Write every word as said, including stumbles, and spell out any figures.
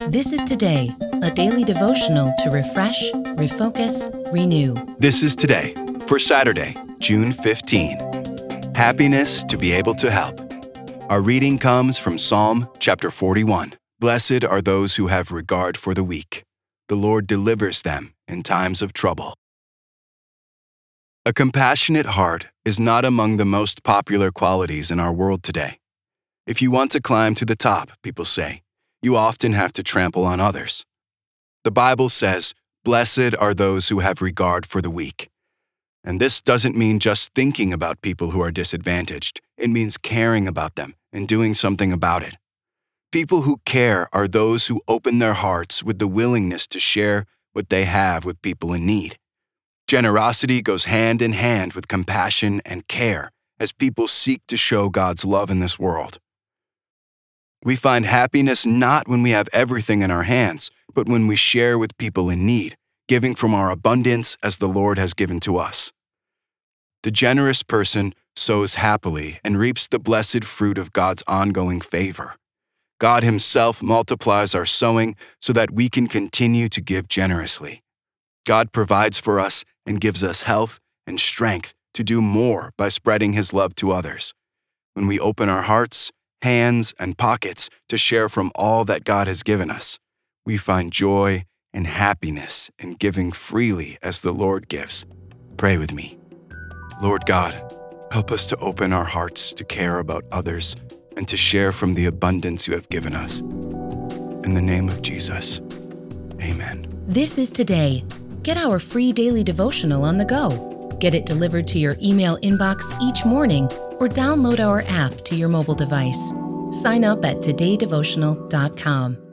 This is Today, a daily devotional to refresh, refocus, renew. This is Today for Saturday, June fifteenth. Happiness to be able to help. Our reading comes from Psalm chapter forty-one. Blessed are those who have regard for the weak. The Lord delivers them in times of trouble. A compassionate heart is not among the most popular qualities in our world today. If you want to climb to the top, people say, you often have to trample on others. The Bible says, "Blessed are those who have regard for the weak." And this doesn't mean just thinking about people who are disadvantaged. It means caring about them and doing something about it. People who care are those who open their hearts with the willingness to share what they have with people in need. Generosity goes hand in hand with compassion and care as people seek to show God's love in this world. We find happiness not when we have everything in our hands, but when we share with people in need, giving from our abundance as the Lord has given to us. The generous person sows happily and reaps the blessed fruit of God's ongoing favor. God Himself multiplies our sowing so that we can continue to give generously. God provides for us and gives us health and strength to do more by spreading His love to others. When we open our hearts, hands, and pockets to share from all that God has given us, we find joy and happiness in giving freely as the Lord gives. Pray with me. Lord God, help us to open our hearts to care about others and to share from the abundance You have given us. In the name of Jesus, amen. This is Today. Get our free daily devotional on the go. Get it delivered to your email inbox each morning or download our app to your mobile device. Sign up at today devotional dot com.